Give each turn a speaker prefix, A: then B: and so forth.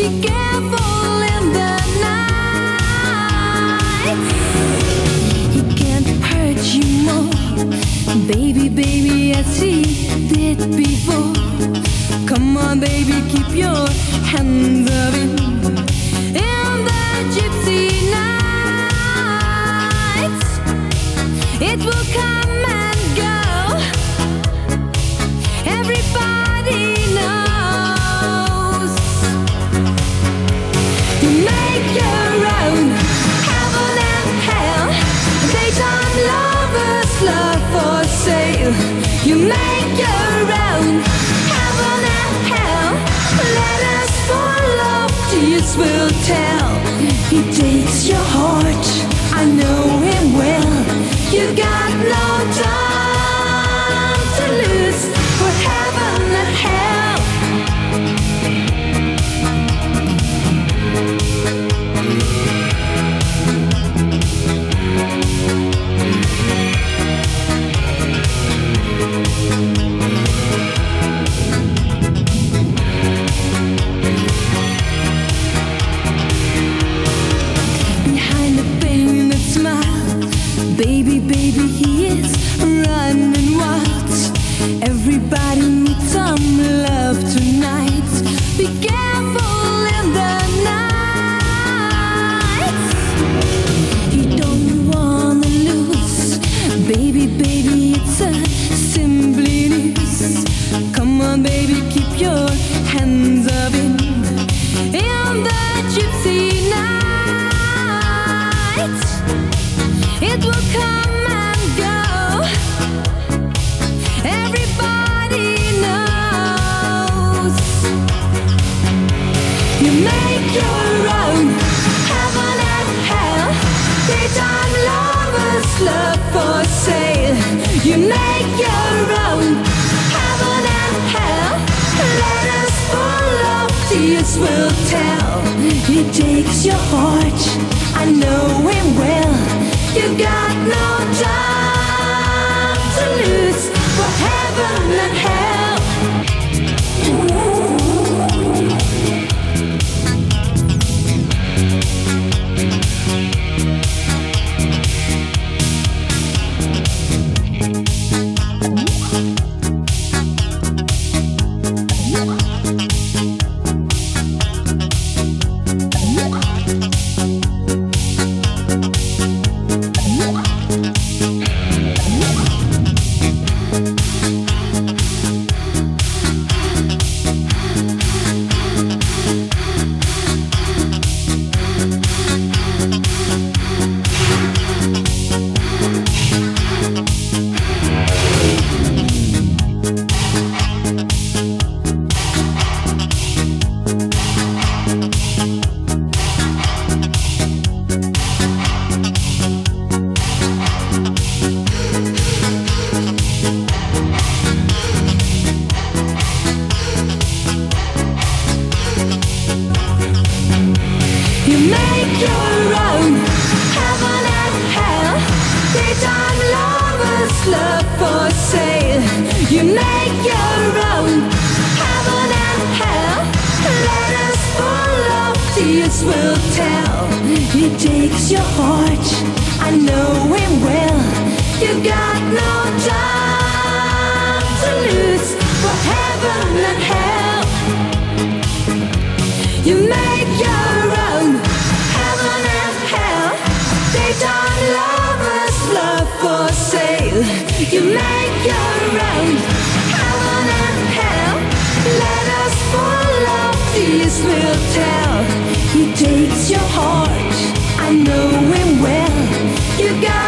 A: Be careful in the night. He can't hurt you more, baby, baby, as he did before. Come on, baby, keep your hands up in the gypsy nights. It will come and go. Everybody knows. You make your own heaven and hell. Daytime lovers, love for sale. You make your own heaven and hell. Letters full of tears will tell. He takes your heart, I know him well. You got no time to lose for heaven and hell. Behind the painted smile, baby, baby, he is running wild. Everybody needs some love tonight. Be careful in the night. You don't wanna lose, baby, baby, it's a simply news. Come on, baby, keep your hands up in the gypsy night. It will come and go. Everybody knows. You make your own heaven and hell. Daytime lovers, love for sale. You make your own heaven and hell. Letters full of tears will tell. He takes your heart, I know him well. You got no time to lose for heaven and hell. You make your own heaven and hell. Daytime lovers, love for sale. You make your own heaven and hell. Letters full of tears will tell. He takes your heart, I know him well. You got no time to lose for heaven and hell. You make your own heaven and hell. Daytime lovers, love for sale. You make your own heaven and hell. Letters full of tears will tell. He takes your heart, I know him well. You got